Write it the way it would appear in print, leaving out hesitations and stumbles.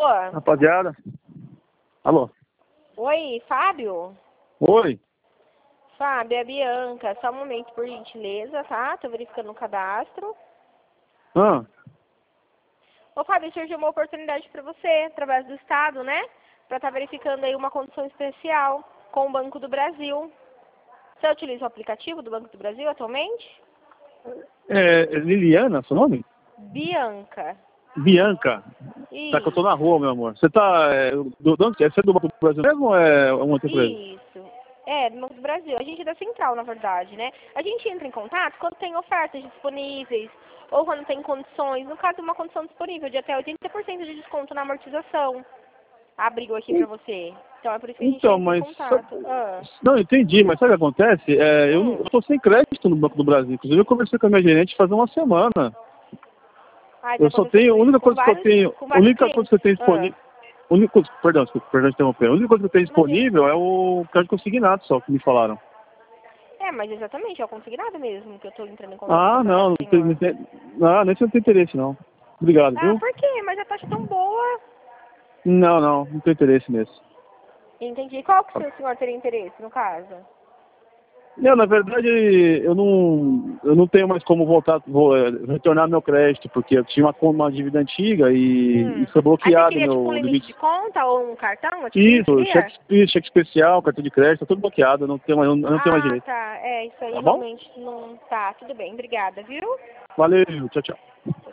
Alô? Rapaziada. Alô? Oi, Fábio? Oi? Fábio, é a Bianca. Só um momento, por gentileza, tá? Tô verificando o cadastro. Ah, Ô, Fábio, surgiu uma oportunidade pra você, através do Estado, né? Pra estar verificando aí uma condição especial com o Banco do Brasil. Você utiliza o aplicativo do Banco do Brasil atualmente? é Liliana, seu nome? Bianca. Bianca. Tá que eu tô na rua, meu amor. Você tá... de onde que é? Você é do Banco do Brasil mesmo ou é uma outra empresa? Isso. É, do Banco do Brasil. A gente é da Central, na verdade, né? A gente entra em contato quando tem ofertas disponíveis ou quando tem condições. No caso, uma condição disponível de até 80% de desconto na amortização. Abriu aqui pra você. Então é por isso que a gente Então, entra em mas... contato. Não, entendi, mas sabe o que acontece? Eu tô sem crédito no Banco do Brasil. Inclusive, eu conversei com a minha gerente faz uma semana. Ah, já Eu só aconteceu tenho... A com isso única com coisa que eu vários, tenho... com A vários única coisa clientes. que eu tenho disponível... Perdão, desculpa, perdão de interromper. A única coisa que eu tenho Imagina. disponível é o crédito consignado só, que me falaram. É, mas exatamente, é o consignado mesmo que eu tô entrando em contato pra Ah, falar não, com o senhor. nesse não tem interesse, não. Obrigado, Ah, viu? por quê? Mas a taxa é tão boa. Não tem interesse nesse. Entendi. Qual que o senhor teria interesse, no caso? Não, na verdade, eu não tenho mais como retornar meu crédito, porque eu tinha uma dívida antiga e foi Aí você bloqueado queria, tipo, um meu limite limite. de conta ou um cartão? É tipo isso, Isso, queria? cheque especial, cartão de crédito, tá tudo bloqueado, eu não tenho mais Ah, direito. tá. É, isso aí Tá bom? realmente não tá. Tudo bem, obrigada, viu? Valeu, tchau, tchau.